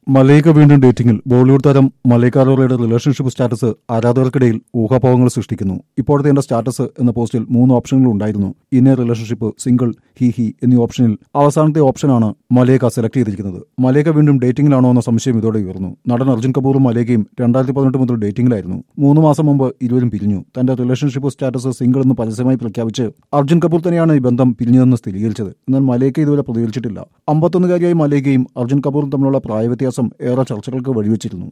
മലൈക വീണ്ടും ഡേറ്റിംഗിൽ. ബോളിവുഡ് താരം മലൈക അറോറയുടെ റിലേഷൻഷിപ്പ് സ്റ്റാറ്റസ് ആരാധകർക്കിടയിൽ ഊഹാപോഹങ്ങൾ സൃഷ്ടിക്കുന്നു. ഇപ്പോഴത്തെ എന്റെ സ്റ്റാറ്റസ് എന്ന പോസ്റ്റിൽ 3 ഓപ്ഷനുകൾ ഉണ്ടായിരുന്നു. ഇൻ എ റിലേഷൻഷിപ്പ്, സിംഗിൾ, ഹി എന്നീ ഓപ്ഷനിൽ അവസാനത്തെ ഓപ്ഷനാണ് മലൈക സെലക്ട് ചെയ്തിരിക്കുന്നത്. മലൈക വീണ്ടും ഡേറ്റിംഗിലാണോ എന്ന സംശയം ഇതോടെ ഉയർന്നു. നടൻ അർജുൻ കപൂറും മലൈകയും 2018 മുതൽ ഡേറ്റിംഗിലായിരുന്നു. 3 മാസം മുമ്പ് ഇരുവരും പിരിഞ്ഞു. തന്റെ റിലേഷൻഷിപ്പ് സ്റ്റാറ്റസ് സിംഗിൾ എന്ന് പരസ്യമായി പ്രഖ്യാപിച്ച് അർജുൻ കപൂർ തന്നെയാണ് ഈ ബന്ധം പിരിഞ്ഞതെന്ന് സ്ഥിരീകരിച്ചത്. എന്നാൽ മലൈക ഇതുവരെ പ്രതികരിച്ചിട്ടില്ല. 51-കാരിയായ മലൈകയും അർജുൻ കപൂറും തമ്മിലുള്ള പ്രായവ്യത്യാസം ഏറെ ചർച്ചകൾക്ക് വഴിവെച്ചിരുന്നു.